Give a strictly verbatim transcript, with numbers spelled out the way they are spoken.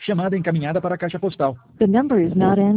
Chamada encaminhada para a caixa postal. The number is not answered.